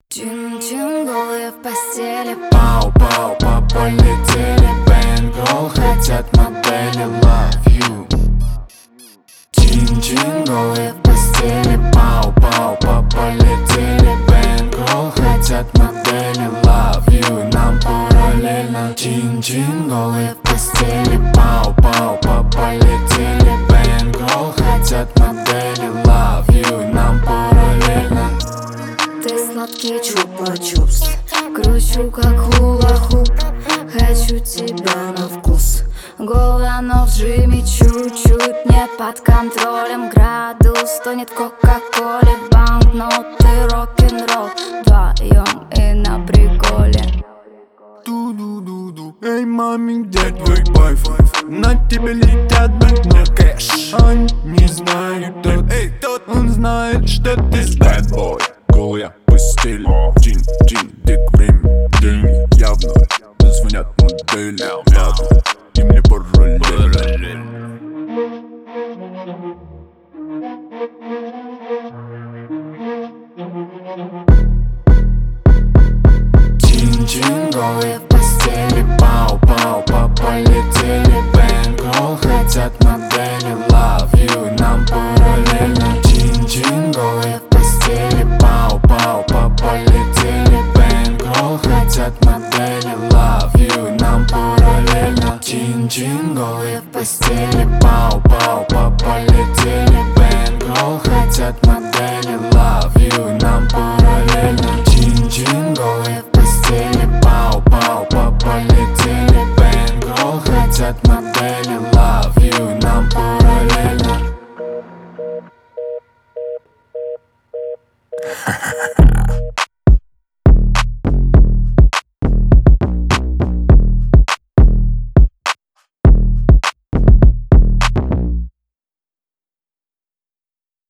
Чин-чин, голые в постели. Пау-пау, полетели. Бэнгол, хотят модели. Love you. Чин-чин, голые в постели. Пау-пау, полетели. Бэнгол, хотят модели. Love you. Нам параллельно. Чин-чин, голые в постели. Пау-пау, полетели. Бэнгол, хотят модели. Love you. Нам параллельно. Ты сладкий чупа-чупс, кручу как хула-хуп. Хочу тебя на вкус. Голая, но в жиме чуть-чуть. Нет под контролем градус. Тонет в кока-коле. Банкноты, рок-н-ролл. Вдвоем и на приколе. Ду-ду-ду-ду. Эй, мами, где твой бойфренд? На тебе летят на кэш. Они не знают, кто ты. Он знает, что ты bad boy. Голая постель, чин-чин, тик время, деньги явно. Звонят модели, явно. И мне параллельно. Чин-чин, голые в постели. Пау-пау, полетели.